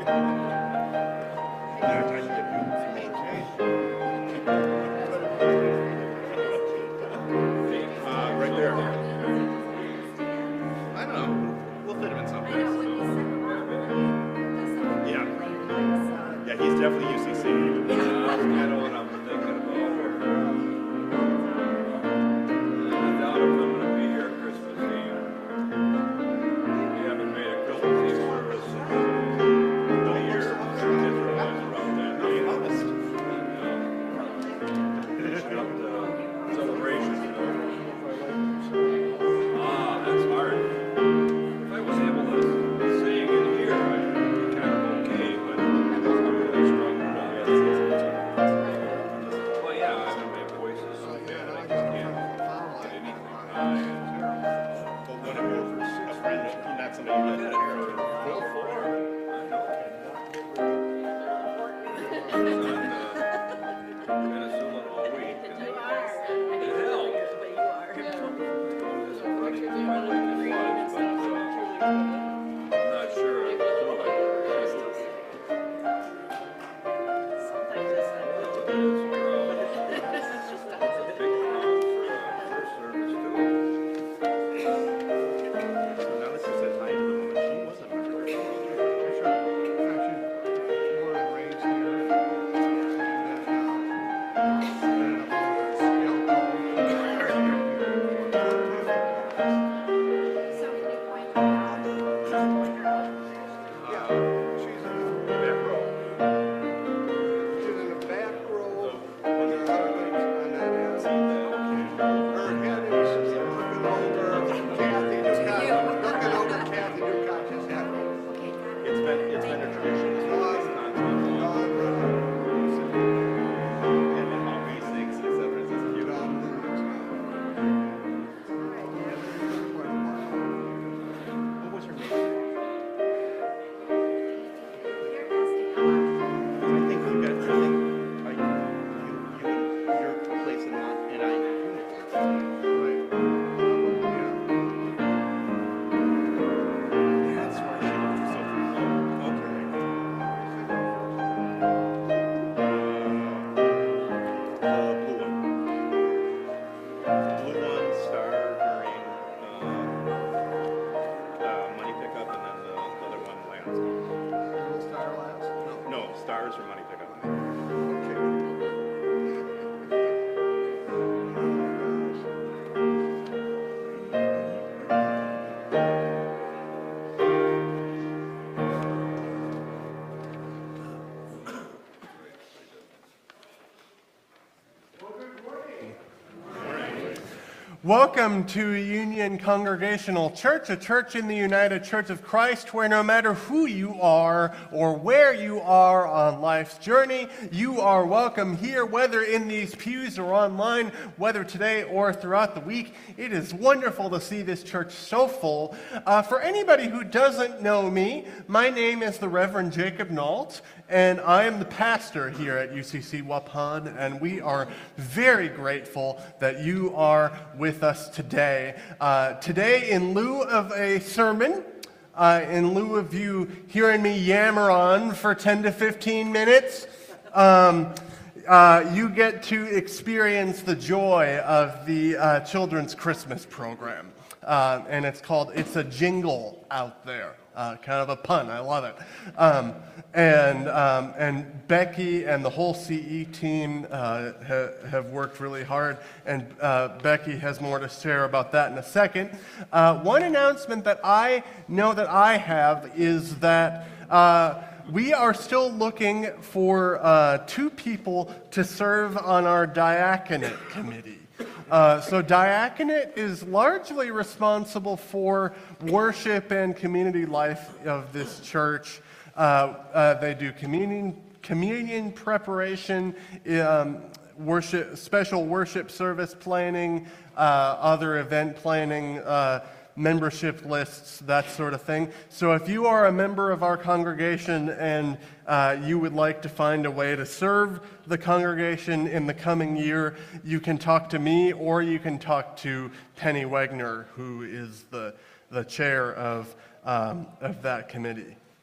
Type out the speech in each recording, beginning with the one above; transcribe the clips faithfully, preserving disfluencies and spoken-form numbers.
Welcome to Union Congregational Church, a church in the United Church of Christ where no matter who you are or where you are on life's journey, you are welcome here, whether in these pews or online, whether today or throughout the week. It is wonderful to see this church so full. Uh, for anybody who doesn't know me, my name is the Reverend Jacob Nault, and I am the pastor here at U C C Waupun, and we are very grateful that you are with us today. Uh, today, in lieu of a sermon, uh, in lieu of you hearing me yammer on for ten to fifteen minutes, um, uh, you get to experience the joy of the uh, Children's Christmas program. Uh, and it's called It's a Jingle Out There. Uh, kind of a pun, I love it. Um, and um, and Becky and the whole C E team uh, ha, have worked really hard, and uh, Becky has more to share about that in a second. Uh, one announcement that I know that I have is that uh, we are still looking for uh, two people to serve on our diaconate committee. Uh, so diaconate is largely responsible for worship and community life of this church. Uh, uh, they do communion, communion preparation, um, worship, special worship service planning, uh, other event planning, uh, membership lists, that sort of thing. So if you are a member of our congregation and uh, you would like to find a way to serve the congregation in the coming year, you can talk to me or you can talk to Penny Wegner, who is the, the chair of, um, of that committee.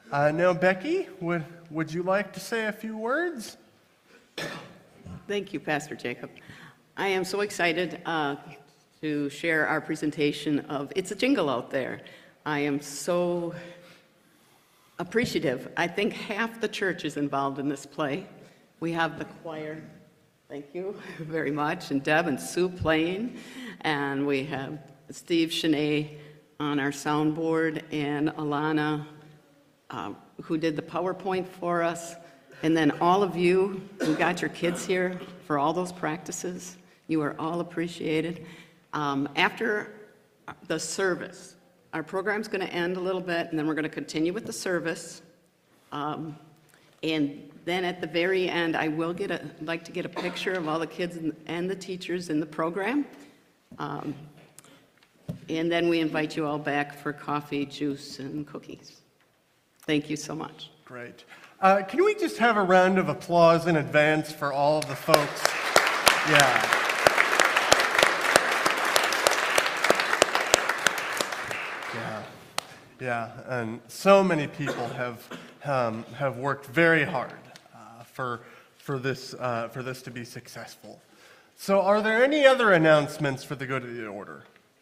Uh, now, Becky, would, would you like to say a few words? Thank you, Pastor Jacob. I am so excited uh, to share our presentation of It's a Jingle Out There. I am so appreciative. I think half the church is involved in this play. We have the choir, thank you very much, and Deb and Sue playing, and we have Steve Shanae on our soundboard, and Alana, uh, who did the PowerPoint for us, and then all of you who got your kids here for all those practices. You are all appreciated. Um, after the service, our program's going to end a little bit, and then we're going to continue with the service. Um, and then at the very end, I will get a, like to get a picture of all the kids and, and the teachers in the program. Um, and then we invite you all back for coffee, juice, and cookies. Thank you so much. Great. Uh, can we just have a round of applause in advance for all of the folks? Yeah. Yeah. Yeah. And so many people have um, have worked very hard uh, for for this uh, for this to be successful. So, are there any other announcements for the good of the order?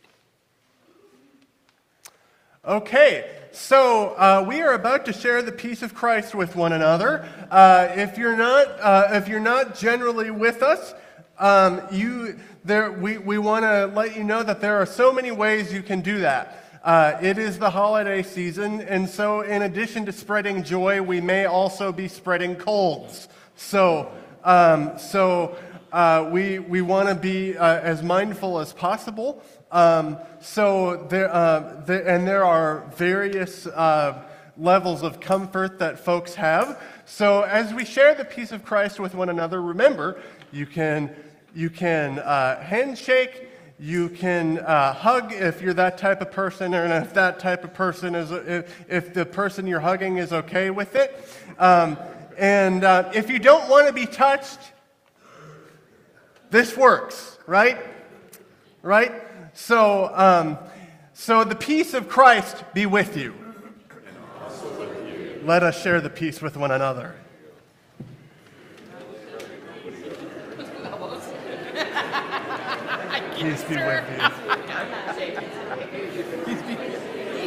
Okay, so uh, we are about to share the peace of Christ with one another. Uh, if you're not, uh, if you're not generally with us, um, you there we we want to let you know that there are so many ways you can do that. Uh, it is the holiday season, and so in addition to spreading joy, we may also be spreading colds. So, um, so uh, we we want to be uh, as mindful as possible. Um, so there, uh, there, and there are various uh, levels of comfort that folks have. So as we share the peace of Christ with one another, remember you can you can uh, handshake, you can uh, hug if you're that type of person, and if that type of person is if, if the person you're hugging is okay with it, um, and uh, if you don't want to be touched, this works, right? Right. So, um, so the peace of Christ be with you. And also with you. Let us share the peace with one another. Peace be with you. Peace be with you.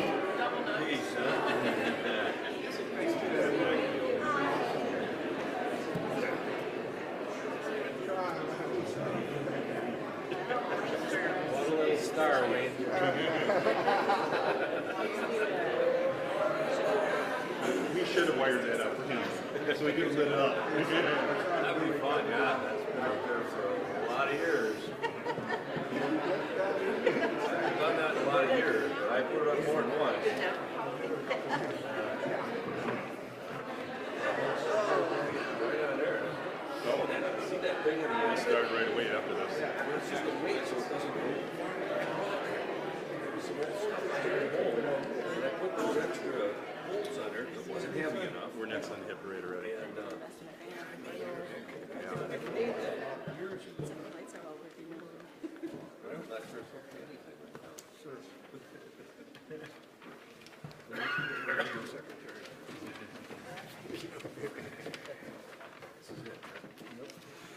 We should have wired that up for him, so we could have lit it up. That'd be fun, yeah. That's been up there for a lot of years. I've done that in a lot of years, but I put it up more than once. Right on there. So, See that thing in the we'll end? start right away after this. It's just a weight, so it doesn't move. Some old stuff in the hole, and I put those extra bolts on there because it wasn't heavy enough. We're next on the hip parade already. And, uh, I made that years ago. I'm not sure if it's anything right now. Sure. Secretary. This is it. Nope.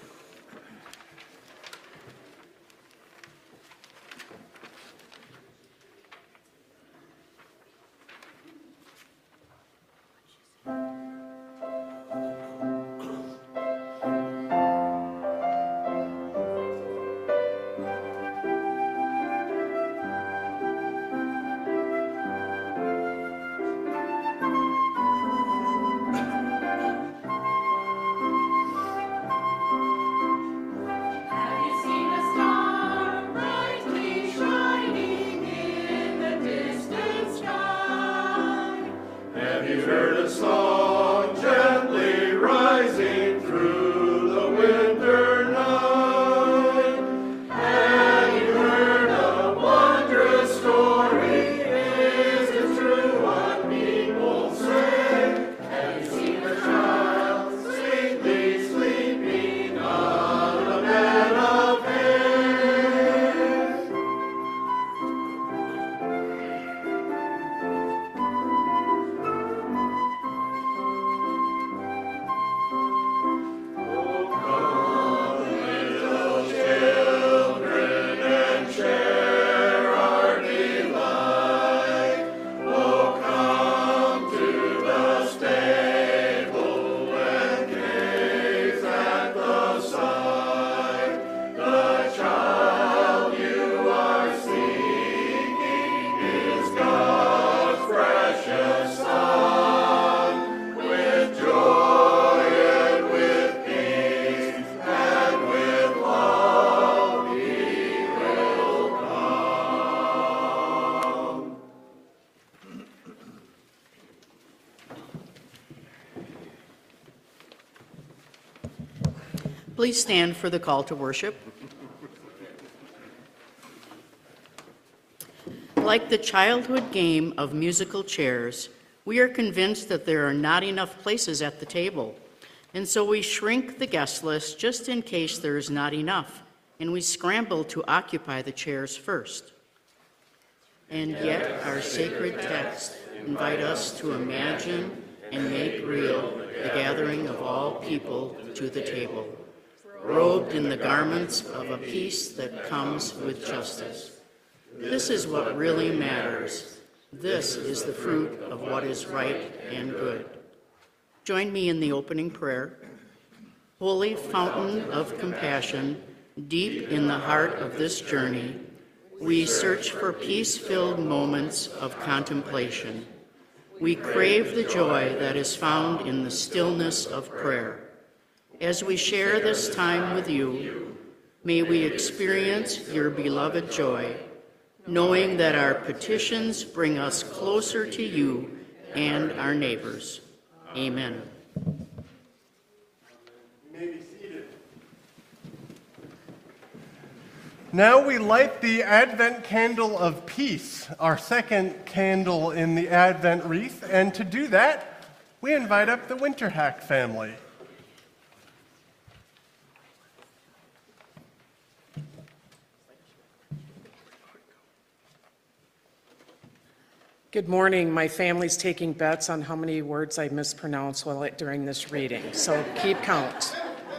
Have you seen a star brightly shining in the distant sky? Have you heard a song gently rising through the winter night? Have you heard a wondrous story? Is it true what people say? Have you seen a child sweetly sleeping on a bed of hay? Please stand for the call to worship. Like the childhood game of musical chairs, we are convinced that there are not enough places at the table, and so we shrink the guest list just in case there is not enough, and we scramble to occupy the chairs first. And yet our sacred texts invite us to imagine and make real the gathering of all people to the table, robed in the garments of a peace that comes with justice. This is what really matters. This is the fruit of what is right and good. Join me in the opening prayer. Holy fountain of compassion, deep in the heart of this journey, we search for peace-filled moments of contemplation. We crave the joy that is found in the stillness of prayer. As we share this time with you, may we experience your beloved joy, knowing that our petitions bring us closer to you and our neighbors. Amen. You may be seated. Now we light the Advent candle of peace, our second candle in the Advent wreath, and to do that, we invite up the Winterhack family. Good morning. My family's taking bets on how many words I mispronounce while it, during this reading, so keep count.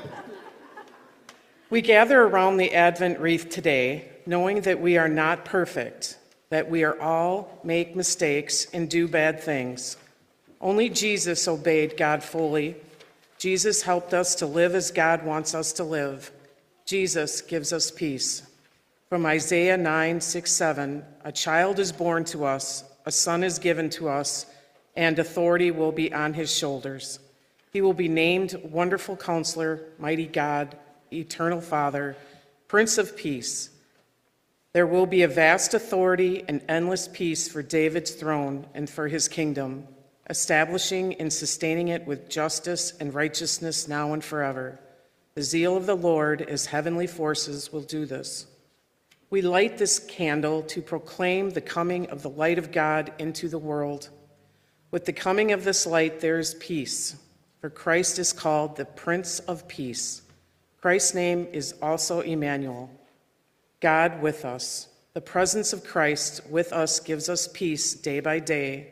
We gather around the Advent wreath today, knowing that we are not perfect, that we are all make mistakes and do bad things. Only Jesus obeyed God fully. Jesus helped us to live as God wants us to live. Jesus gives us peace. From Isaiah nine, six, seven, a child is born to us, a son is given to us, and authority will be on his shoulders. He will be named Wonderful Counselor, Mighty God, Eternal Father, Prince of Peace. There will be a vast authority and endless peace for David's throne and for his kingdom, establishing and sustaining it with justice and righteousness now and forever. The zeal of the Lord, as heavenly forces, will do this. We light this candle to proclaim the coming of the light of God into the world. With the coming of this light, there is peace, for Christ is called the Prince of Peace. Christ's name is also Emmanuel, God with us. The presence of Christ with us gives us peace day by day.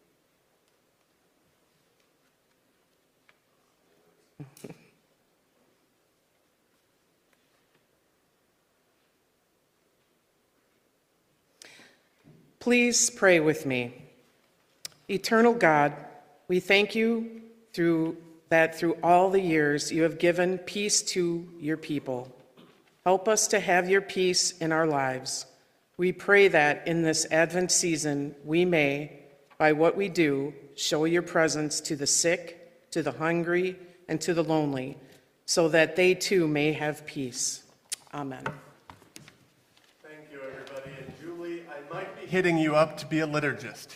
Please pray with me. Eternal God, we thank you through that through all the years you have given peace to your people. Help us to have your peace in our lives. We pray that in this Advent season we may, by what we do, show your presence to the sick, to the hungry, and to the lonely, so that they too may have peace. Amen. Thank you, everybody. And Julie, I might be hitting you up to be a liturgist.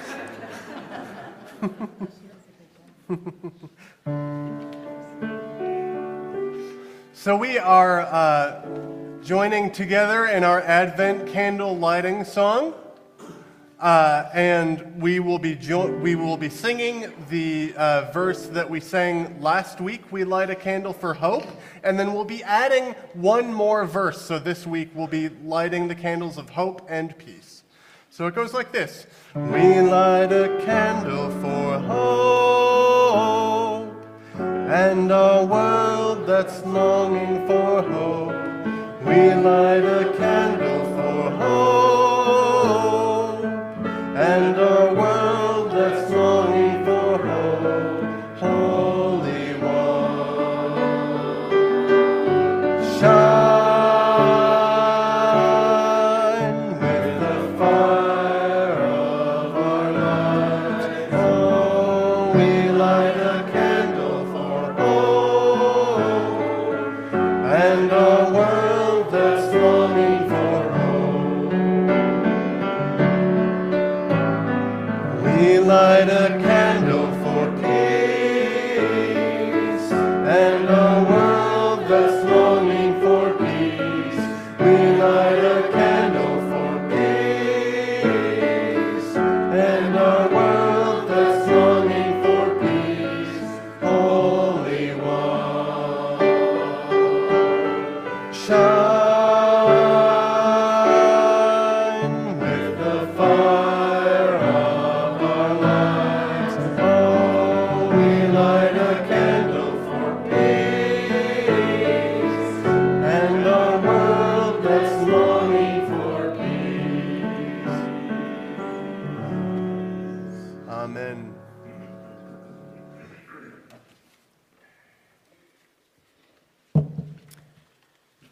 So we are uh, joining together in our Advent candle lighting song, uh, and we will be jo- we will be singing the uh, verse that we sang last week. We light a candle for hope, and then we'll be adding one more verse. So this week we'll be lighting the candles of hope and peace. So it goes like this: we light a candle for hope, and a world that's longing for hope. We light a candle for hope, and a world that's longing for hope. Holy One, shine with the fire of our lives. Oh, we light a candle for hope, and a world that's longing for hope. We light a candle for peace, and a world that's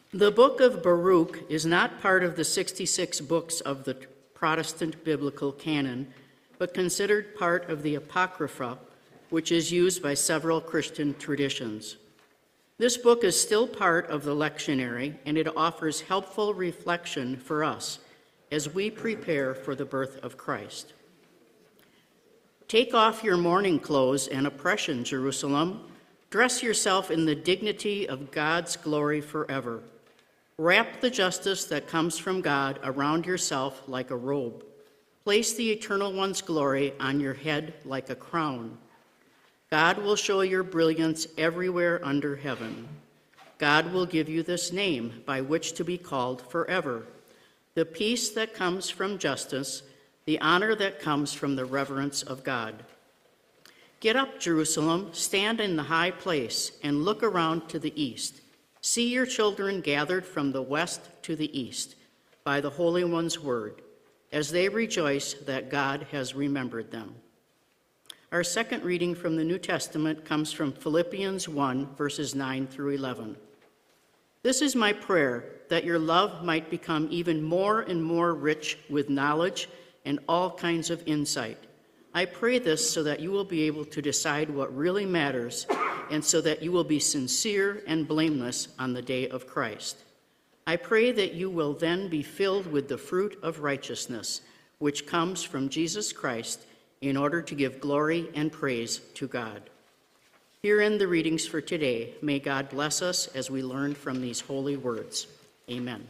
The book of Baruch is not part of the sixty-six books of the Protestant biblical canon, but considered part of the Apocrypha, which is used by several Christian traditions. This book is still part of the lectionary, and it offers helpful reflection for us as we prepare for the birth of Christ. Take off your mourning clothes and oppression, Jerusalem. Dress yourself in the dignity of God's glory forever. Wrap the justice that comes from God around yourself like a robe. Place the Eternal One's glory on your head like a crown. God will show your brilliance everywhere under heaven. God will give you this name by which to be called forever: the peace that comes from justice, the honor that comes from the reverence of God. Get up, Jerusalem, stand in the high place, and look around to the east. See your children gathered from the west to the east by the Holy One's word, as they rejoice that God has remembered them. Our second reading from the New Testament comes from Philippians one, verses nine through eleven. This is my prayer, that your love might become even more and more rich with knowledge and all kinds of insight. I pray this so that you will be able to decide what really matters, and so that you will be sincere and blameless on the day of Christ. I pray that you will then be filled with the fruit of righteousness, which comes from Jesus Christ, in order to give glory and praise to God. Here end the readings for today. May God bless us as we learn from these holy words. Amen.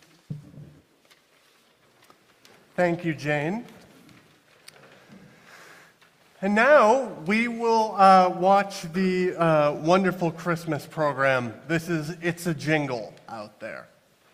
Thank you, Jane. And now we will uh, watch the uh, wonderful Christmas program. This is It's a Jingle out there.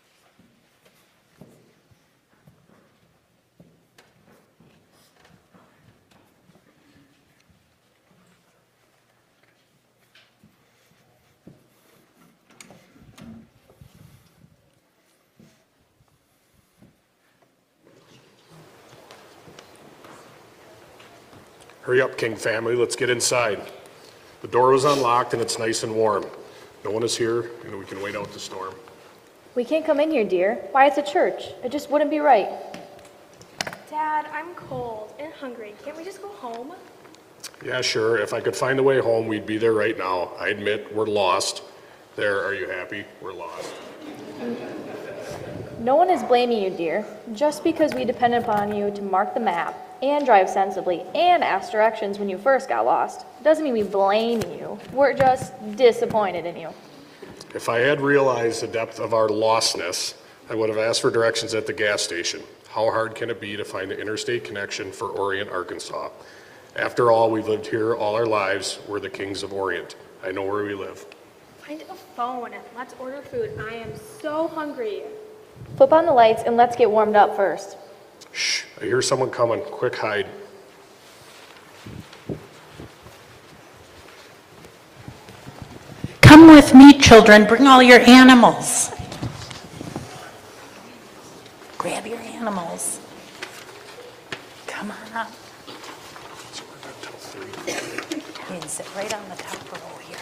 Hurry up, King family, let's get inside. The door was unlocked and it's nice and warm. No one is here, and we can wait out the storm. We can't come in here, dear. Why, it's a church. It just wouldn't be right. Dad, I'm cold and hungry. Can't we just go home? Yeah, sure, if I could find a way home, we'd be there right now. I admit, we're lost. There, are you happy? We're lost. No one is blaming you, dear. Just because we depend upon you to mark the map and drive sensibly and ask directions when you first got lost doesn't mean we blame you. We're just disappointed in you. If I had realized the depth of our lostness, I would have asked for directions at the gas station. How hard can it be to find an interstate connection for Orient, Arkansas? After all, we've lived here all our lives. We're the kings of Orient. I know where we live. Find a phone. Let's order food. I am so hungry. Flip on the lights and let's get warmed up first. Shh, I hear someone coming. Quick, hide. Come with me, children. Bring all your animals. Grab your animals. Come on up. You can sit right on the top row here.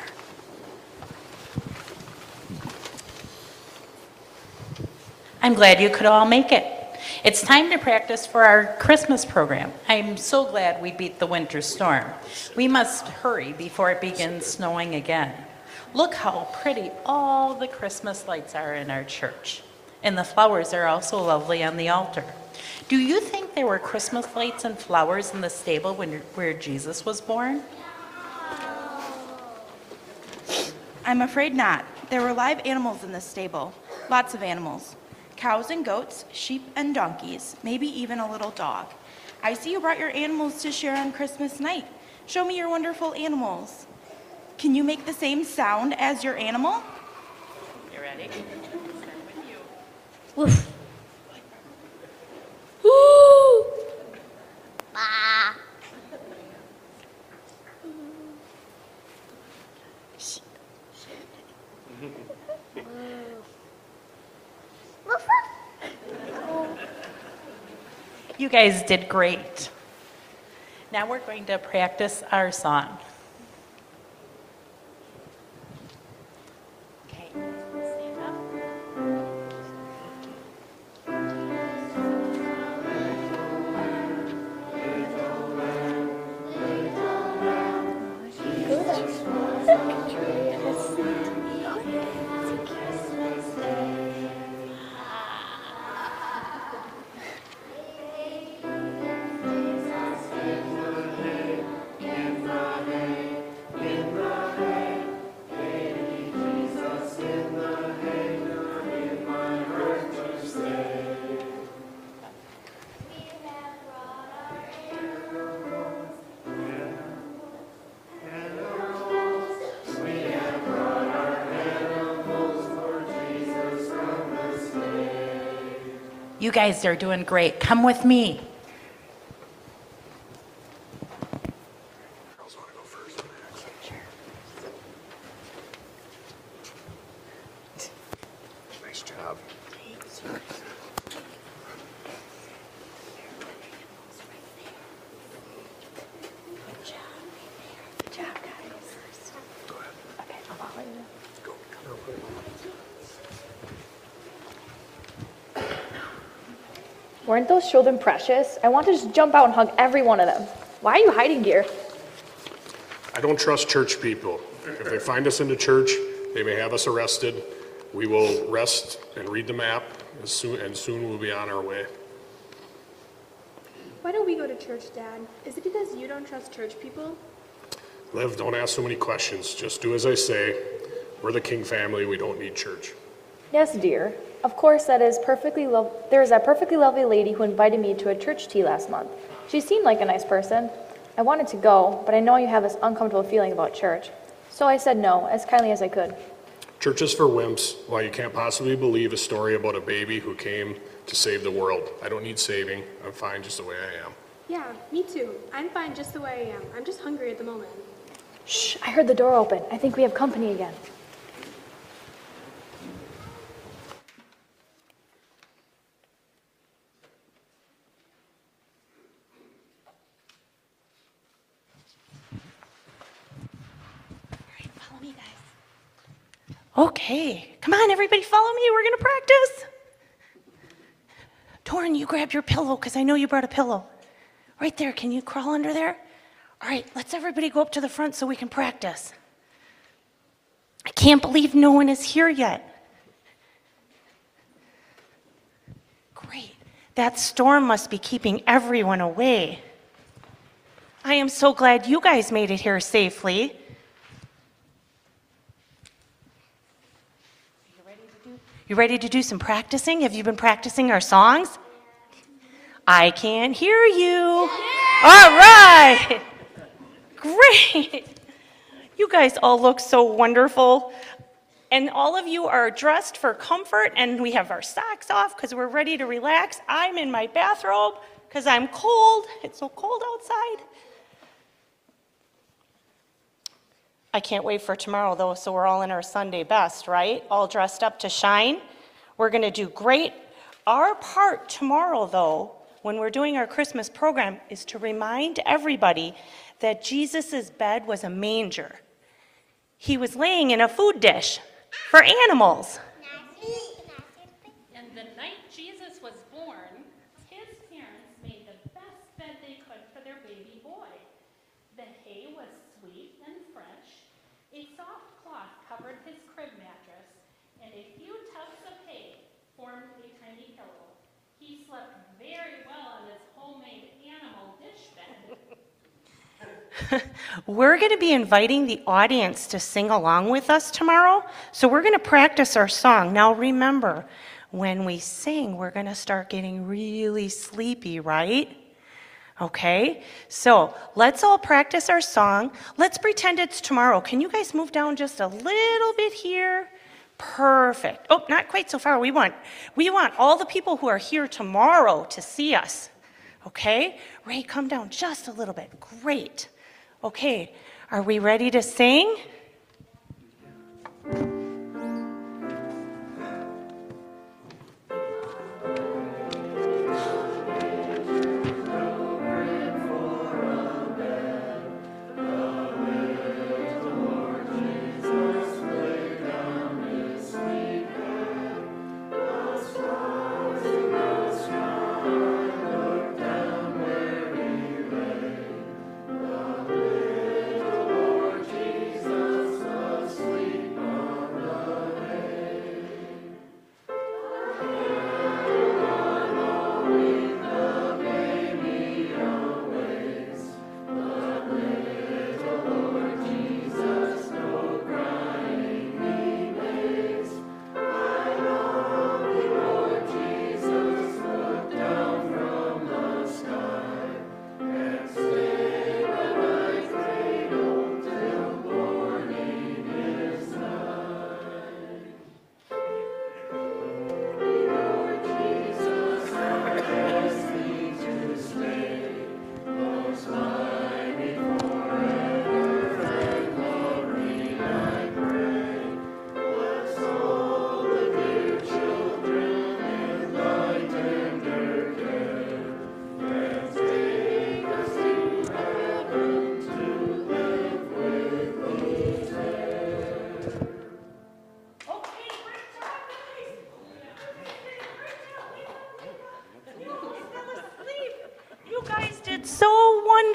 I'm glad you could all make it. It's time to practice for our Christmas program. I'm so glad we beat the winter storm. We must hurry before it begins snowing again. Look how pretty all the Christmas lights are in our church. And the flowers are also lovely on the altar. Do you think there were Christmas lights and flowers in the stable when, where Jesus was born? I'm afraid not. There were live animals in the stable. Lots of animals. Cows and goats, sheep and donkeys, maybe even a little dog. I see you brought your animals to share on Christmas night. Show me your wonderful animals. Can you make the same sound as your animal? You ready? Start with you. Woof. Woo! Bah. You guys did great. Now we're going to practice our song. Okay, stand up. You guys are doing great. Come with me. Girls want to go first. Nice job. Weren't those children precious? I want to just jump out and hug every one of them. Why are you hiding gear? I don't trust church people. If they find us in the church, they may have us arrested. We will rest and read the map, as soon, and soon we'll be on our way. Why don't we go to church, Dad? Is it because you don't trust church people? Liv, don't ask so many questions. Just do as I say. We're the King family. We don't need church. Yes, dear. Of course, that is perfectly lo- there is that perfectly lovely lady who invited me to a church tea last month. She seemed like a nice person. I wanted to go, but I know you have this uncomfortable feeling about church. So I said no, as kindly as I could. Church is for wimps. Why you can't possibly believe a story about a baby who came to save the world. I don't need saving. I'm fine just the way I am. Yeah, me too. I'm fine just the way I am. I'm just hungry at the moment. Shh, I heard the door open. I think we have company again. Follow me, guys. Okay, come on, everybody, follow me. We're gonna practice. Torrin, you grab your pillow because I know you brought a pillow. Right there. Can you crawl under there? All right, let's everybody go up to the front so we can practice. I can't believe no one is here yet. Great. That storm must be keeping everyone away. I am so glad you guys made it here safely. You ready to do some practicing? Have you been practicing our songs? I can't hear you. All right. Great. You guys all look so wonderful. And all of you are dressed for comfort, and we have our socks off because we're ready to relax. I'm in my bathrobe because I'm cold. It's so cold outside. I can't wait for tomorrow, though, so we're all in our Sunday best, right? All dressed up to shine. We're going to do great. Our part tomorrow, though, when we're doing our Christmas program, is to remind everybody that Jesus' bed was a manger. He was laying in a food dish for animals. And the night Jesus was born, his parents made the best bed they could for their baby boy. The hay was sweet and fresh. A soft cloth covered his crib mattress, and a few tufts of hay formed a tiny pillow. He slept very well on his homemade animal dish bed. We're going to be inviting the audience to sing along with us tomorrow, so we're going to practice our song. Now remember, when we sing, we're going to start getting really sleepy, right? Okay, so let's all practice our song. Let's pretend it's tomorrow. Can you guys move down just a little bit here? Perfect. Oh, not quite so far. We want, we want all the people who are here tomorrow to see us. Okay, Ray, come down just a little bit. Great. Okay, are we ready to sing?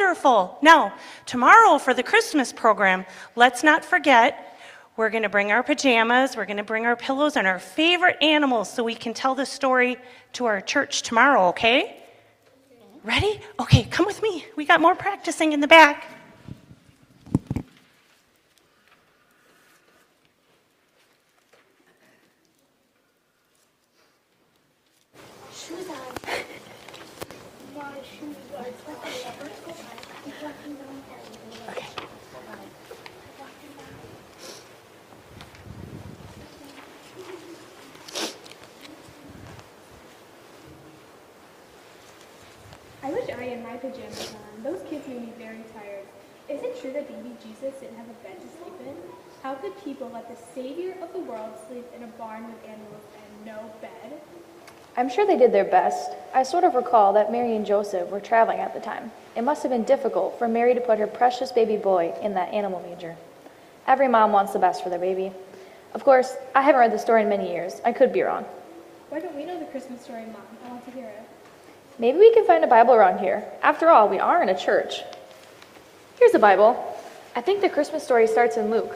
wonderful. Now, tomorrow for the Christmas program, let's not forget, we're going to bring our pajamas, we're going to bring our pillows and our favorite animals so we can tell the story to our church tomorrow, okay? Ready? Okay, come with me. We got more practicing in the back. Shoes on. My shoes are like a shepherd. Okay. I wish I had my pajamas on. Those kids made me very tired. Is it true that baby Jesus didn't have a bed to sleep in? How could people let the Savior of the world sleep in a barn with animals and no bed? I'm sure they did their best. I sort of recall that Mary and Joseph were traveling at the time. It must have been difficult for Mary to put her precious baby boy in that animal manger. Every mom wants the best for their baby. Of course, I haven't read the story in many years. I could be wrong. Why don't we know the Christmas story, Mom? I want to hear it. Maybe we can find a Bible around here. After all, we are in a church. Here's a Bible. I think the Christmas story starts in Luke.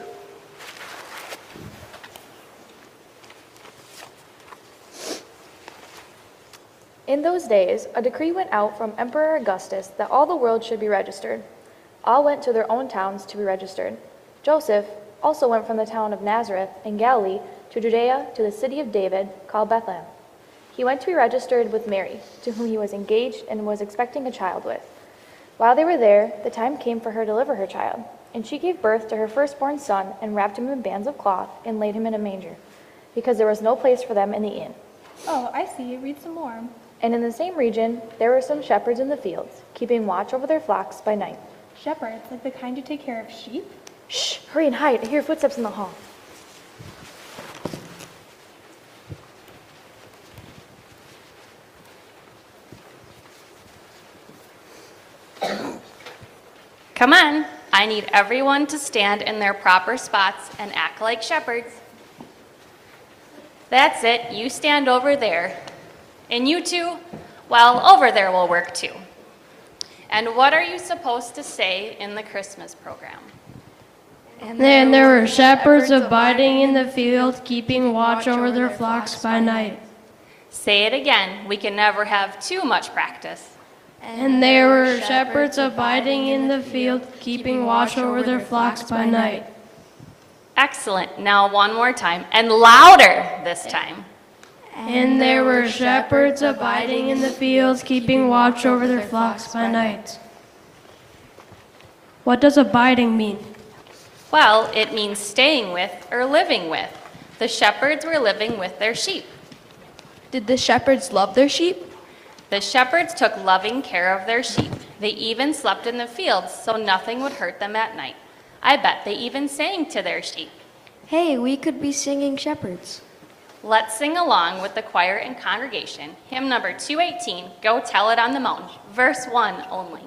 In those days, a decree went out from Emperor Augustus that all the world should be registered. All went to their own towns to be registered. Joseph also went from the town of Nazareth in Galilee to Judea to the city of David called Bethlehem. He went to be registered with Mary, to whom he was engaged and was expecting a child with. While they were there, the time came for her to deliver her child, and she gave birth to her firstborn son and wrapped him in bands of cloth and laid him in a manger, because there was no place for them in the inn. Oh, I see. Read some more. And in the same region, there were some shepherds in the fields, keeping watch over their flocks by night. Shepherds, like the kind who take care of sheep? Shh, hurry and hide. I hear footsteps in the hall. Come on, I need everyone to stand in their proper spots and act like shepherds. That's it, you stand over there. And you two, well, over there will work too. And what are you supposed to say in the Christmas program? And then there were shepherds abiding in the field, keeping watch over their flocks by night. Say it again, we can never have too much practice. And there were shepherds abiding in the field, keeping watch over their flocks by night. Excellent. Now one more time, and louder this time. And there were shepherds abiding in the fields, keeping watch over their flocks by night. What does abiding mean? Well, it means staying with or living with. The shepherds were living with their sheep. Did the shepherds love their sheep? The shepherds took loving care of their sheep. They even slept in the fields so nothing would hurt them at night. I bet they even sang to their sheep. Hey, we could be singing shepherds. Let's sing along with the choir and congregation. Hymn number two eighteen, Go Tell It on the Mountain, verse one only.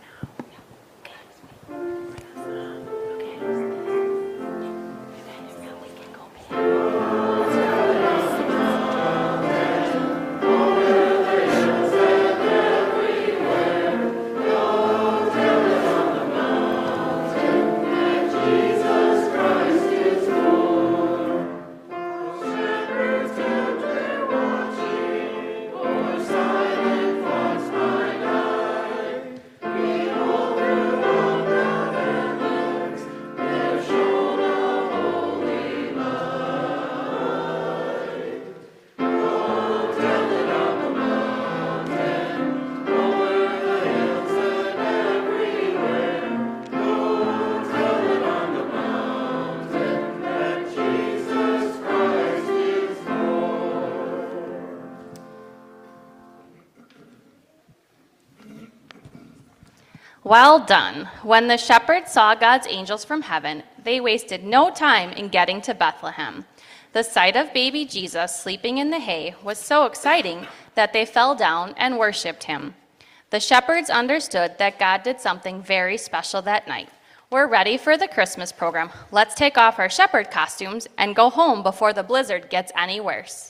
Well done. When the shepherds saw God's angels from heaven, they wasted no time in getting to Bethlehem. The sight of baby Jesus sleeping in the hay was so exciting that they fell down and worshiped him. The shepherds understood that God did something very special that night. We're ready for the Christmas program. Let's take off our shepherd costumes and go home before the blizzard gets any worse.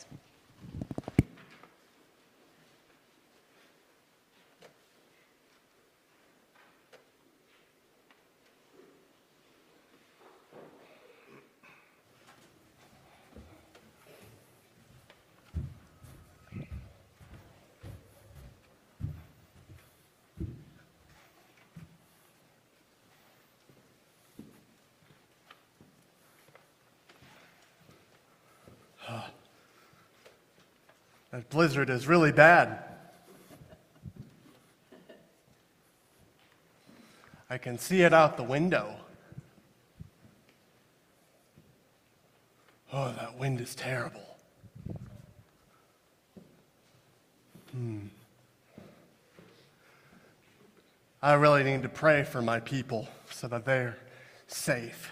That blizzard is really bad. I can see it out the window. Oh, that wind is terrible. Hmm. I really need to pray for my people so that they're safe.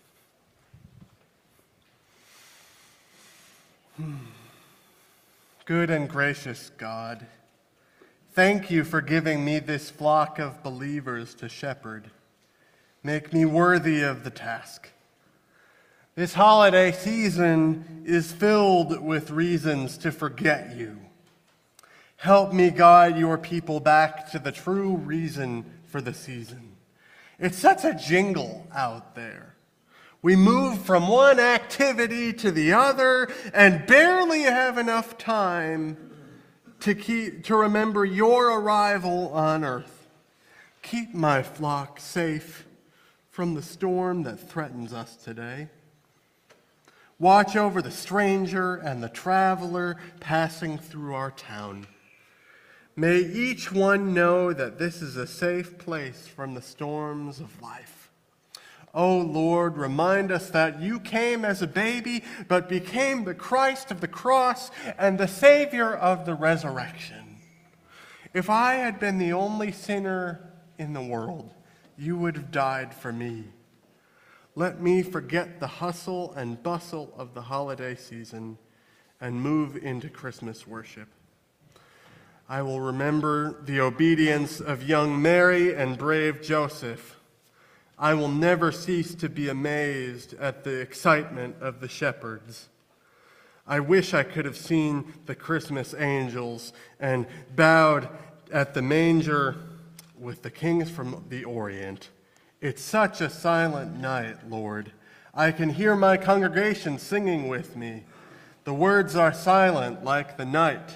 Hmm. Good and gracious God, thank you for giving me this flock of believers to shepherd. Make me worthy of the task. This holiday season is filled with reasons to forget you. Help me guide your people back to the true reason for the season. It's such a jingle out there. We move from one activity to the other and barely have enough time to keep, to remember your arrival on earth. Keep my flock safe from the storm that threatens us today. Watch over the stranger and the traveler passing through our town. May each one know that this is a safe place from the storms of life. Oh Lord, remind us that you came as a baby, but became the Christ of the cross and the Savior of the resurrection. If I had been the only sinner in the world, you would have died for me. Let me forget the hustle and bustle of the holiday season and move into Christmas worship. I will remember the obedience of young Mary and brave Joseph. I will never cease to be amazed at the excitement of the shepherds. I wish I could have seen the Christmas angels and bowed at the manger with the kings from the Orient. It's such a silent night, Lord. I can hear my congregation singing with me. The words are silent like the night.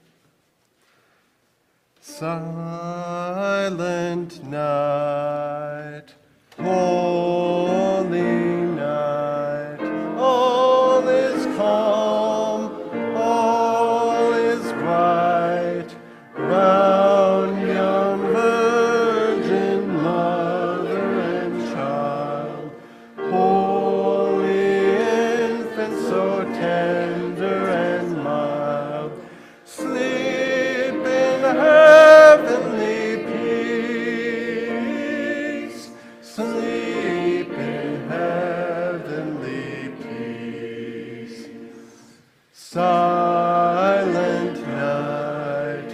Silent night, holy night, all is calm, all is bright, round young virgin mother and child, holy infant so tender and mild, sleep in heavenly peace, sleep in heavenly peace. Silent night,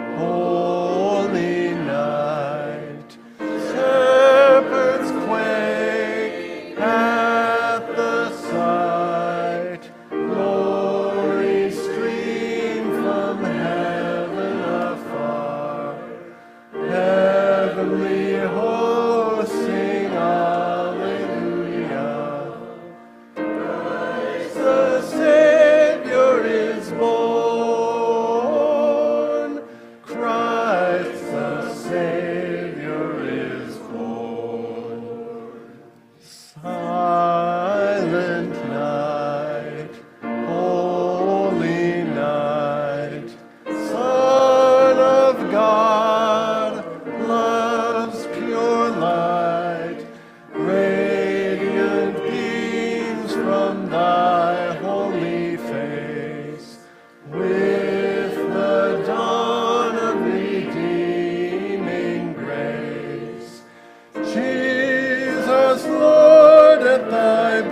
holy night, shepherds quake at the sight, glory stream from heaven afar, heavenly hosts sing Alleluia. Christ the Savior is born, Christ the Savior is born. Silent night, holy night, Son of God, love's pure light, radiant beams from thy holy face, with the dawn of redeeming grace. Jesus, Lord, at thy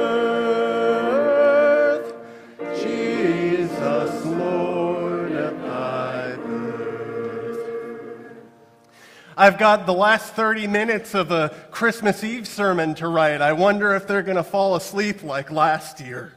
birth, Jesus, Lord, at thy birth. I've got the last thirty minutes of a Christmas Eve sermon to write. I wonder if they're going to fall asleep like last year.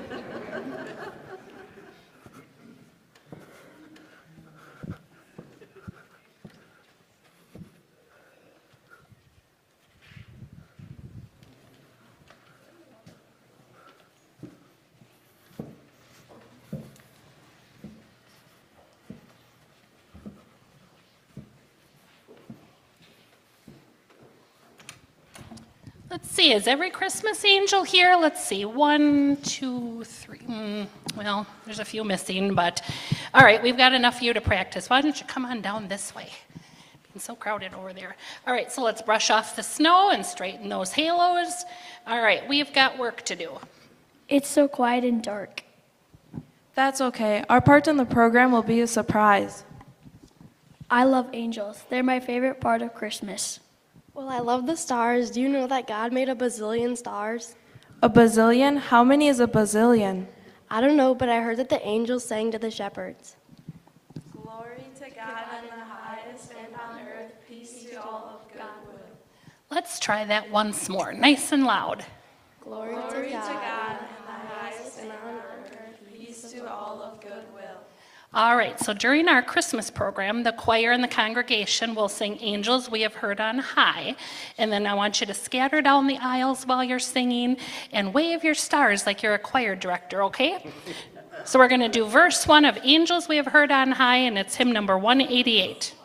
Let's see, is every Christmas angel here? Let's see, one, two, three. Mm, well, there's a few missing, but All right, we've got enough of you to practice. Why don't you come on down this way? Being so crowded over there. All right, so let's brush off the snow and straighten those halos. All right, we've got work to do. It's so quiet and dark. That's okay. Our part in the program will be a surprise. I love angels. They're my favorite part of Christmas. Well, I love the stars. Do you know that God made a bazillion stars? A bazillion? How many is a bazillion? I don't know, but I heard that the angels sang to the shepherds. Glory to God in the highest, and on earth peace to all of goodwill. Let's try that once more, nice and loud. Glory, Glory to God, to God in the highest, and on earth peace to all of goodwill. All right, so during our Christmas program, the choir and the congregation will sing Angels We Have Heard on High. And then I want you to scatter down the aisles while you're singing and wave your stars like you're a choir director, okay? So we're going to do verse one of Angels We Have Heard on High, and it's hymn number one eighty-eight.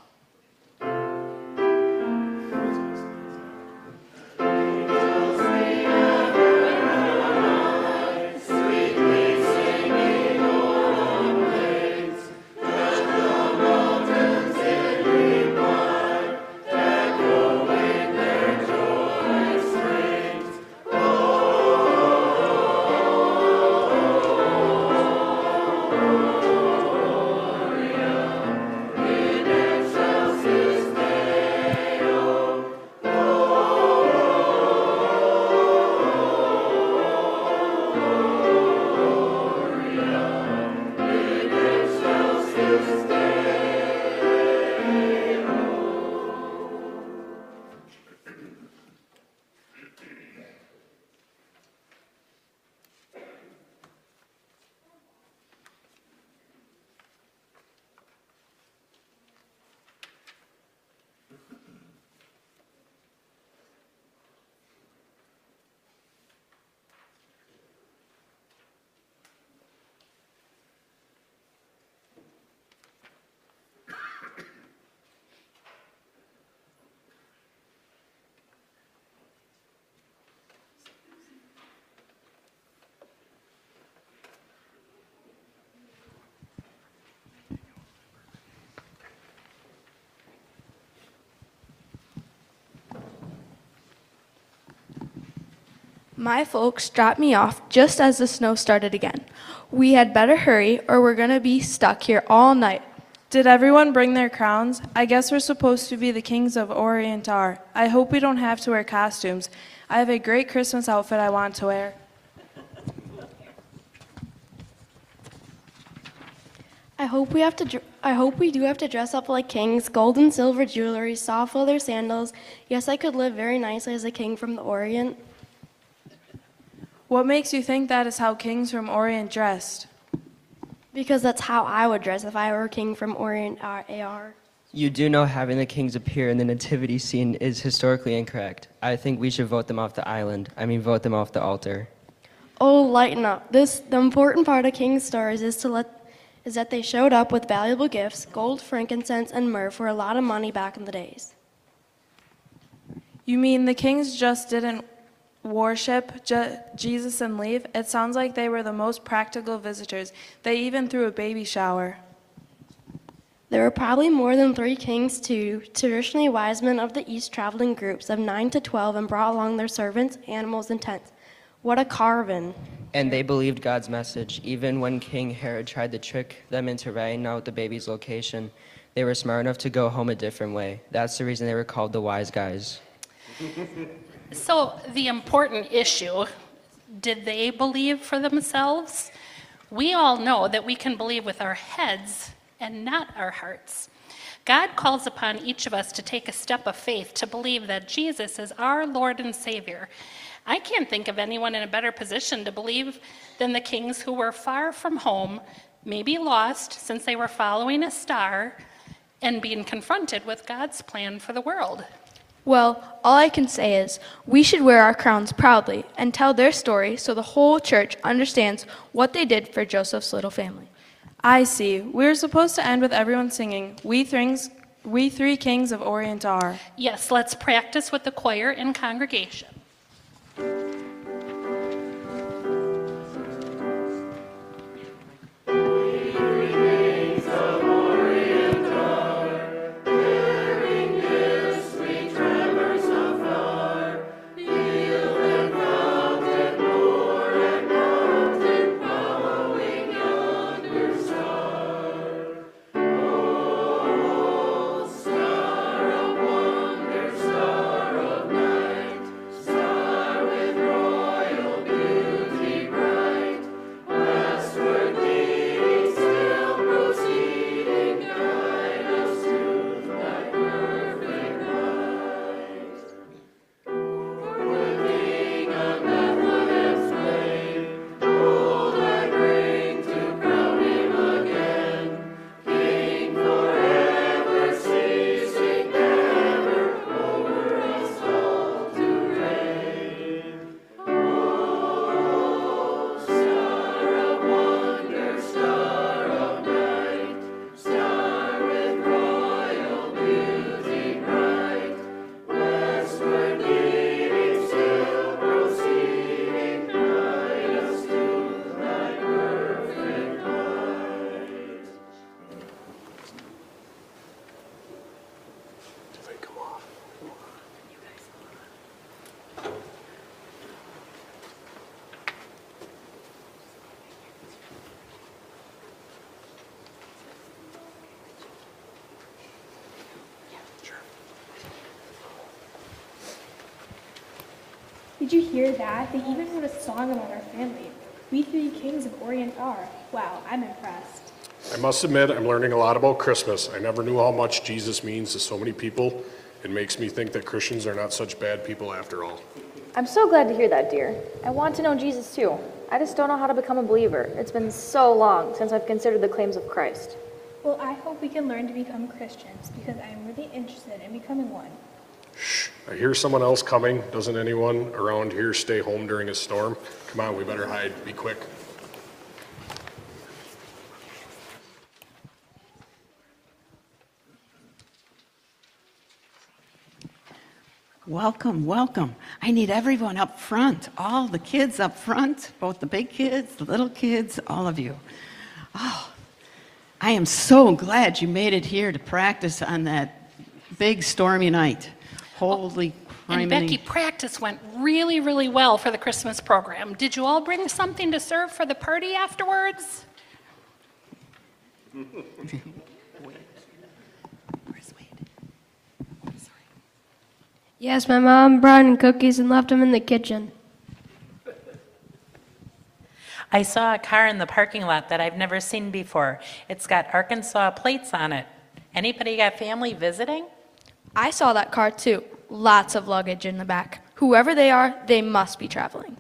My folks dropped me off just as the snow started again. We had better hurry or we're going to be stuck here all night. Did everyone bring their crowns? I guess we're supposed to be the kings of Orient are. I hope we don't have to wear costumes. I have a great Christmas outfit I want to wear. I hope we have to. Dr- I hope we do have to dress up like kings. Gold and silver jewelry, soft leather sandals. Yes, I could live very nicely as a king from the Orient. What makes you think that is how kings from Orient dressed? Because that's how I would dress if I were a king from Orient A R. You do know having the kings appear in the nativity scene is historically incorrect. I think we should vote them off the island. I mean, vote them off the altar. Oh, lighten up. This the important part of king's stories is to let is that they showed up with valuable gifts, gold, frankincense, and myrrh for a lot of money back in the days. You mean the kings just didn't worship Je- Jesus and leave? It sounds like they were the most practical visitors. They even threw a baby shower. There were probably more than three kings, too. Traditionally, wise men of the East traveled in groups of nine to twelve and brought along their servants, animals, and tents. What a carvin'. And they believed God's message. Even when King Herod tried to trick them into writing out the baby's location, they were smart enough to go home a different way. That's the reason they were called the wise guys. So the important issue, did they believe for themselves? We all know that we can believe with our heads and not our hearts. God calls upon each of us to take a step of faith to believe that Jesus is our Lord and Savior. I can't think of anyone in a better position to believe than the kings who were far from home, maybe lost since they were following a star, and being confronted with God's plan for the world. Well, all I can say is we should wear our crowns proudly and tell their story so the whole church understands what they did for Joseph's little family. I see. We're supposed to end with everyone singing, We, things, we Three Kings of Orient Are. Yes, let's practice with the choir and congregation. We three kings Did you hear that? They even wrote a song about our family. We three kings of Orient are. Wow, I'm impressed. I must admit, I'm learning a lot about Christmas. I never knew how much Jesus means to so many people. It makes me think that Christians are not such bad people after all. I'm so glad to hear that, dear. I want to know Jesus too. I just don't know how to become a believer. It's been so long since I've considered the claims of Christ. Well, I hope we can learn to become Christians because I am really interested in becoming one. Shh, I hear someone else coming. Doesn't anyone around here stay home during a storm? Come on, we better hide. Be quick. Welcome, welcome. I need everyone up front, all the kids up front, both the big kids, the little kids, all of you. Oh, I am so glad you made it here to practice on that big stormy night. Holy And criminy. Becky, practice went really, really well for the Christmas program. Did you all bring something to serve for the party afterwards? Yes, my mom brought in cookies and left them in the kitchen. I saw a car in the parking lot that I've never seen before. It's got Arkansas plates on it. Anybody got family visiting? I saw that car too. Lots of luggage in the back. Whoever they are, they must be traveling.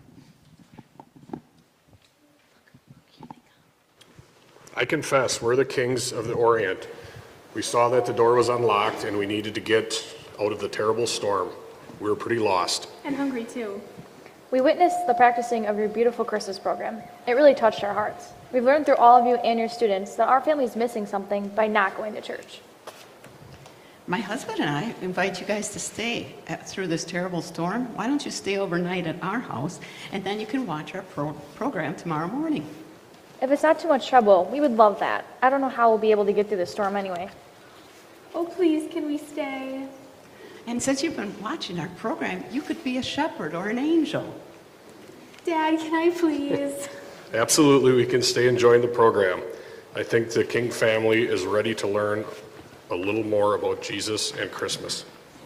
I confess, we're the kings of the Orient. We saw that the door was unlocked and we needed to get out of the terrible storm. We were pretty lost. And hungry too. We witnessed the practicing of your beautiful Christmas program. It really touched our hearts. We've learned through all of you and your students that our family is missing something by not going to church. My husband and I invite you guys to stay at, through this terrible storm. Why don't you stay overnight at our house, and then you can watch our pro- program tomorrow morning. If it's not too much trouble, we would love that. I don't know how we'll be able to get through this storm anyway. Oh, please, can we stay? And since you've been watching our program, you could be a shepherd or an angel. Dad, can I please? Absolutely, we can stay enjoying the program. I think the King family is ready to learn a little more about Jesus and Christmas.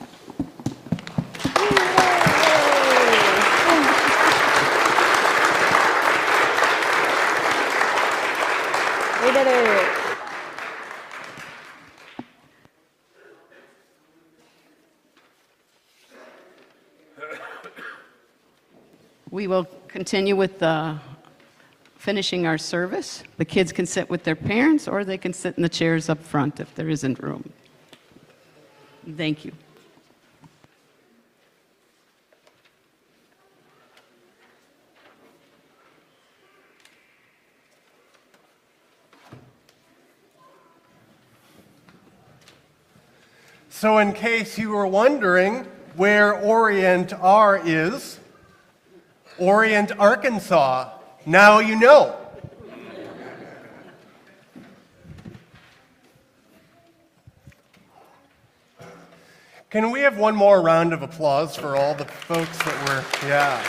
We did it. We will continue with the finishing our service. The kids can sit with their parents or they can sit in the chairs up front if there isn't room. Thank you. So in case you were wondering where Orient R is, Orient, Arkansas. Now you know. Can we have one more round of applause for all the folks that were, yeah.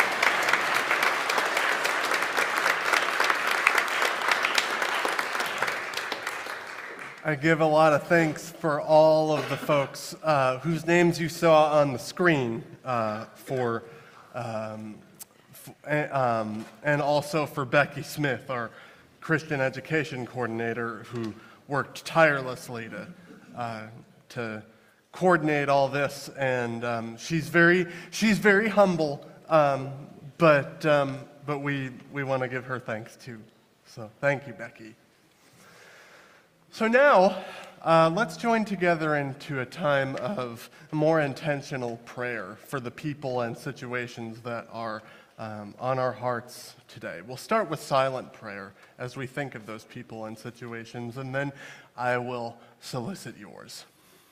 I give a lot of thanks for all of the folks uh, whose names you saw on the screen uh, for um, Um, and also for Becky Smith, our Christian education coordinator, who worked tirelessly to uh, to coordinate all this. And um, she's very she's very humble, um, but um, but we we want to give her thanks too. So thank you, Becky. So now uh, let's join together into a time of more intentional prayer for the people and situations that are Um, on our hearts today. We'll start with silent prayer as we think of those people and situations, and then I will solicit yours.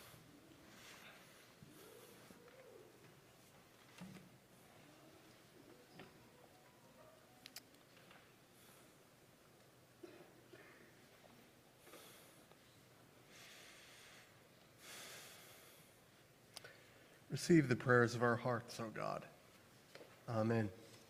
Receive the prayers of our hearts, O God. Amen.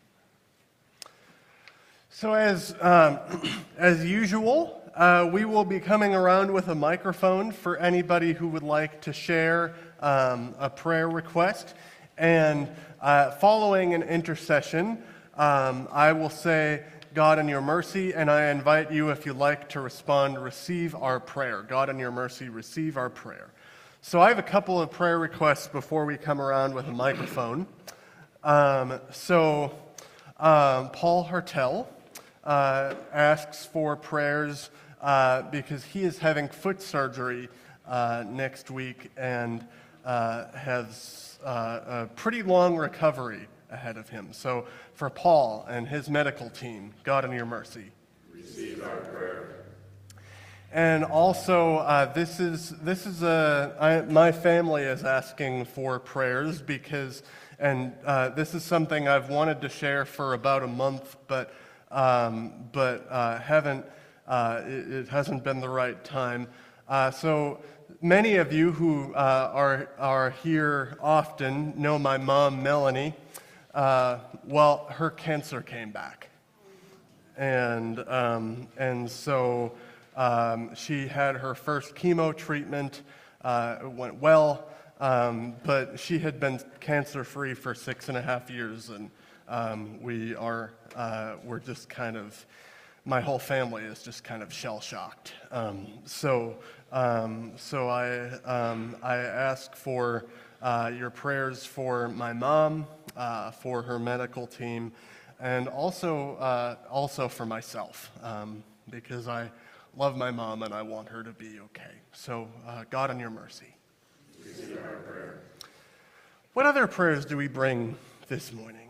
So as, um, as usual, uh, we will be coming around with a microphone for anybody who would like to share um, a prayer request. And uh, following an intercession, um, I will say, God in your mercy, and I invite you, if you like to respond, receive our prayer. God in your mercy, receive our prayer. So I have a couple of prayer requests before we come around with a microphone. Um, so um, Paul Hartel uh, asks for prayers uh, because he is having foot surgery uh, next week and uh, has uh, a pretty long recovery ahead of him. So for Paul and his medical team, God in your mercy. Receive our prayer. And also, uh, this is this is a I, my family is asking for prayers because, and uh, this is something I've wanted to share for about a month, but um, but uh, haven't uh, it, it hasn't been the right time. Uh, so many of you who uh, are are here often know my mom, Melanie. Uh, well, her cancer came back, and um, and so um, she had her first chemo treatment. Uh, it went well, um, but she had been cancer-free for six and a half years, and um, we are uh, we're just kind of my whole family is just kind of shell-shocked. Um, so um, so I um, I ask for uh, your prayers for my mom. Uh, for her medical team, and also uh, also for myself, um, because I love my mom and I want her to be okay. So, uh, God in your mercy. Receive our prayer. What other prayers do we bring this morning?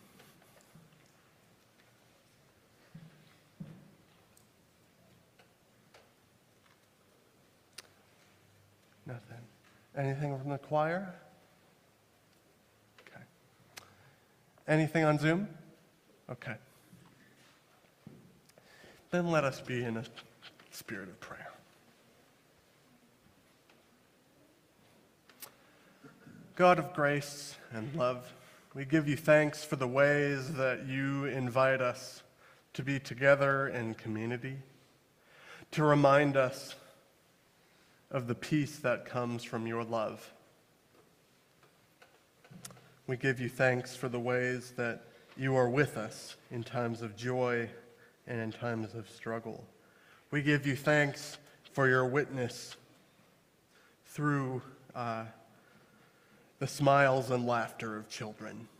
Nothing. Anything from the choir? Anything on Zoom? Okay. Then let us be in a spirit of prayer. God of grace and love, we give you thanks for the ways that you invite us to be together in community, to remind us of the peace that comes from your love. We give you thanks for the ways that you are with us in times of joy and in times of struggle. We give you thanks for your witness through uh, the smiles and laughter of children.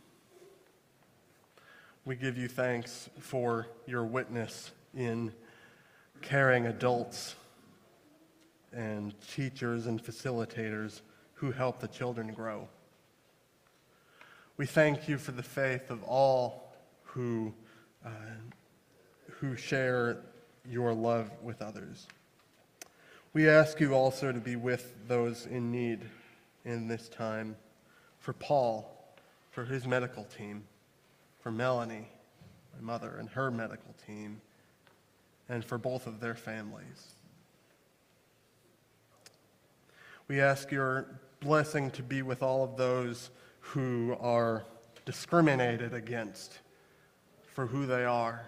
We give you thanks for your witness in caring adults and teachers and facilitators who help the children grow. We thank you for the faith of all who, uh, who share your love with others. We ask you also to be with those in need in this time, for Paul, for his medical team, for Melanie, my mother, and her medical team, and for both of their families. We ask your blessing to be with all of those who are discriminated against for who they are,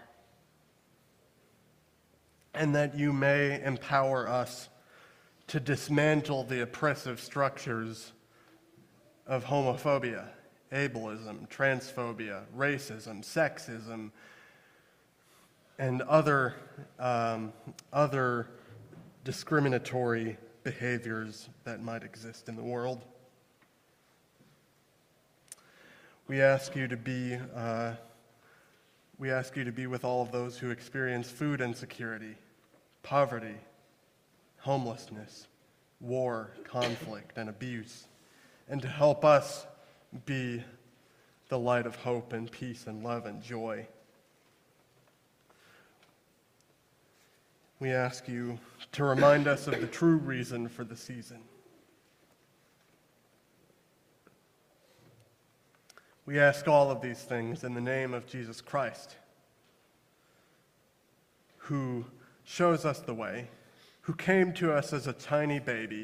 and that you may empower us to dismantle the oppressive structures of homophobia, ableism, transphobia, racism, sexism, and other, um, other discriminatory behaviors that might exist in the world. We ask you to be, uh, we ask you to be with all of those who experience food insecurity, poverty, homelessness, war, conflict, and abuse, and to help us be the light of hope and peace and love and joy. We ask you to remind us of the true reason for the season. We ask all of these things in the name of Jesus Christ, who shows us the way, who came to us as a tiny baby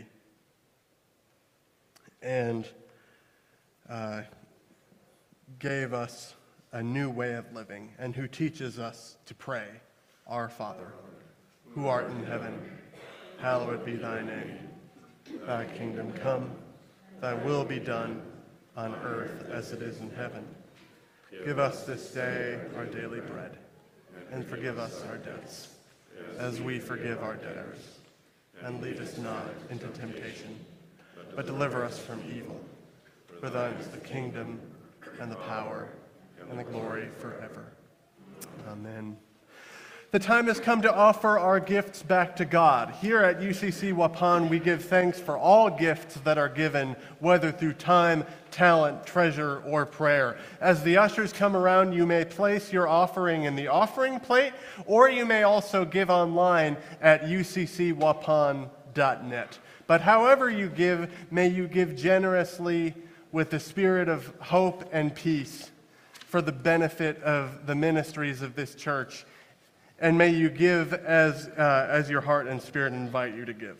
and uh, gave us a new way of living, and who teaches us to pray, Our Father, who art in heaven, hallowed be thy name. Thy kingdom come, thy will be done, on earth as it is in heaven. Give us this day our daily bread, and forgive us our debts, as we forgive our debtors. And lead us not into temptation, but deliver us from evil. For thine is the kingdom, and the power, and the glory forever. Amen. The time has come to offer our gifts back to God. Here at U C C Waupun, we give thanks for all gifts that are given, whether through time, talent, treasure, or prayer. As the ushers come around, you may place your offering in the offering plate, or you may also give online at u c c waupun dot net. But however you give, may you give generously with the spirit of hope and peace for the benefit of the ministries of this church. And may you give as, uh, as your heart and spirit invite you to give.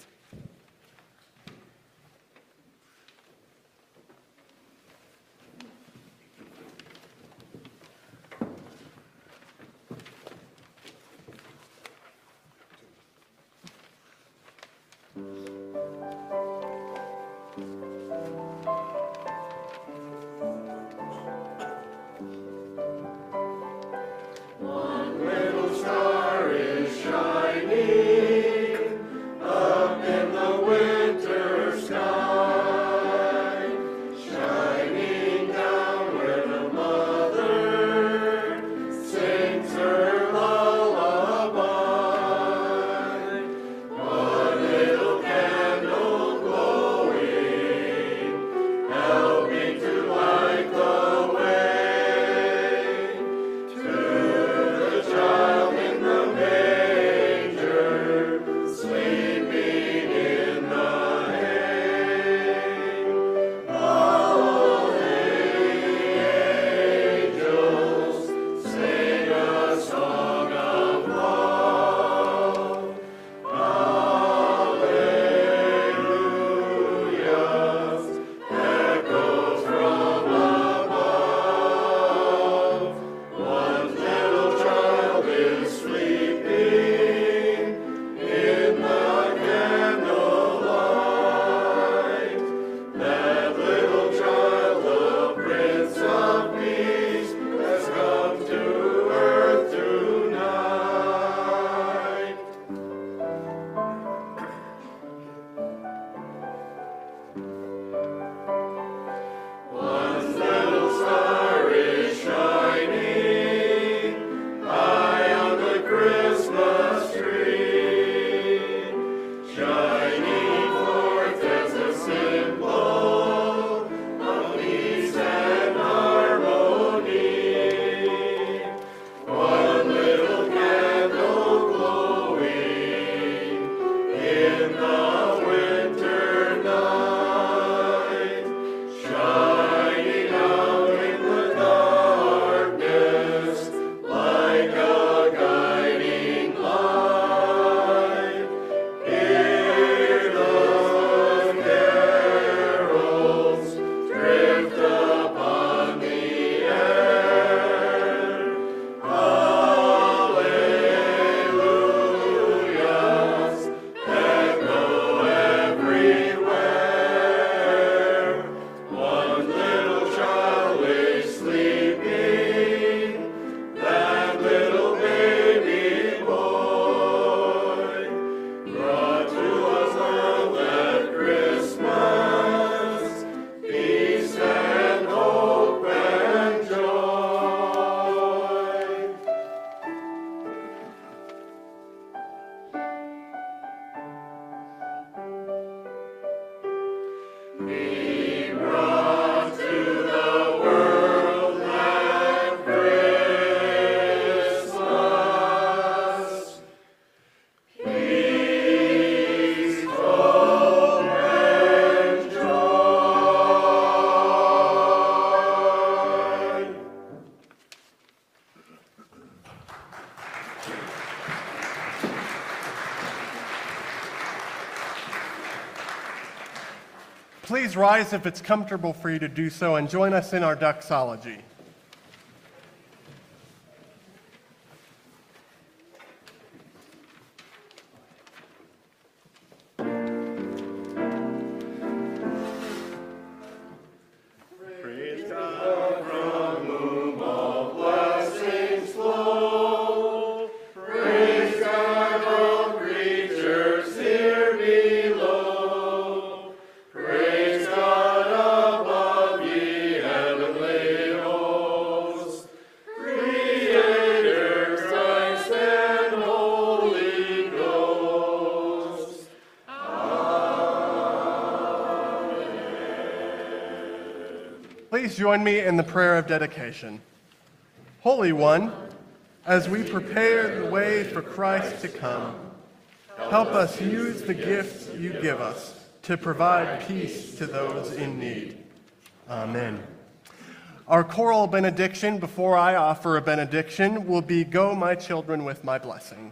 Please rise if it's comfortable for you to do so and join us in our doxology. Praise join me in the prayer of dedication. Holy One, as we prepare the way for Christ to come, help us use the gifts you give us to provide peace to those in need. Amen. Our choral benediction before I offer a benediction will be, "Go, my children, with my blessing."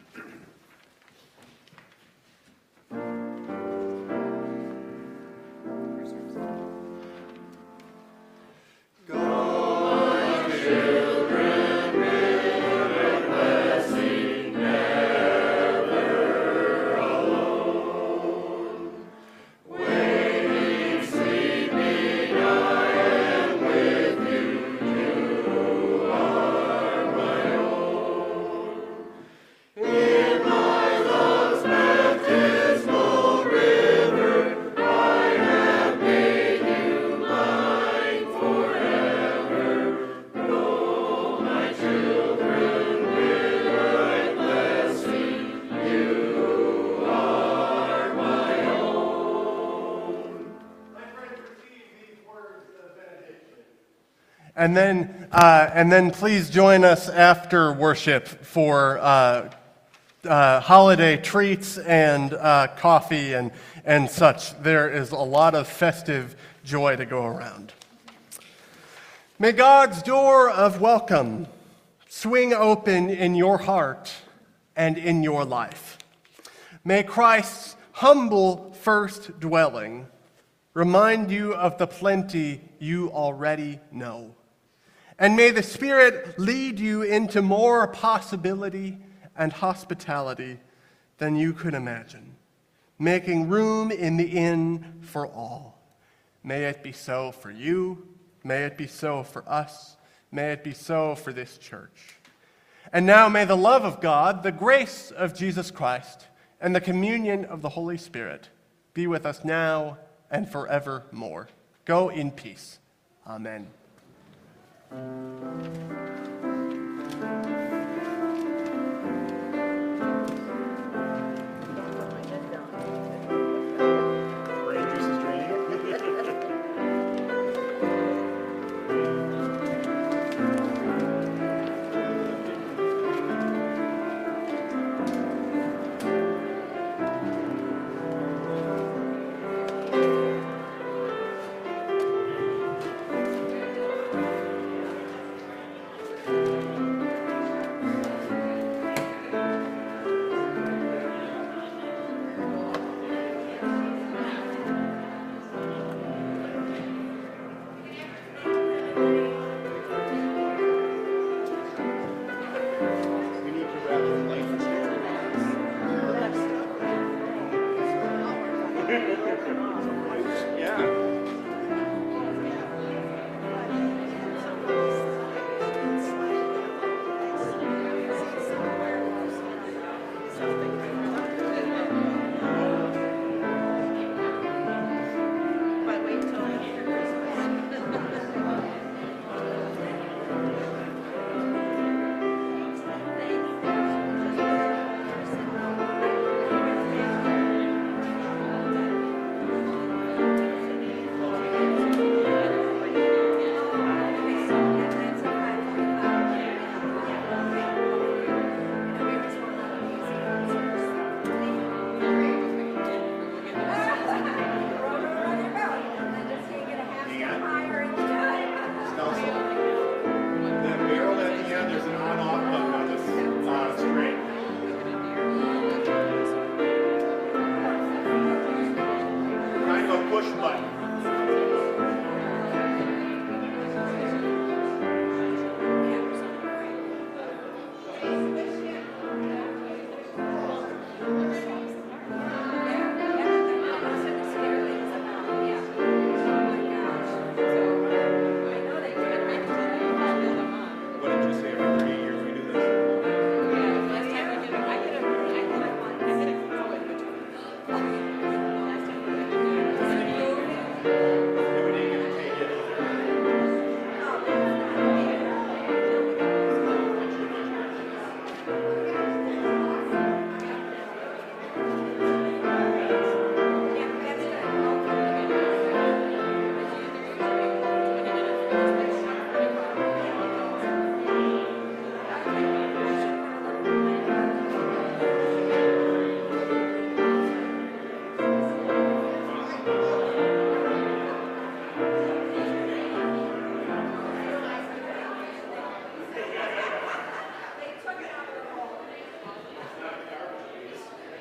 And then, uh, and then please join us after worship for uh, uh, holiday treats and uh, coffee and, and such. There is a lot of festive joy to go around. May God's door of welcome swing open in your heart and in your life. May Christ's humble first dwelling remind you of the plenty you already know. And may the Spirit lead you into more possibility and hospitality than you could imagine, making room in the inn for all. May it be so for you. May it be so for us. May it be so for this church. And now may the love of God, the grace of Jesus Christ, and the communion of the Holy Spirit be with us now and forevermore. Go in peace. Amen. Thank you.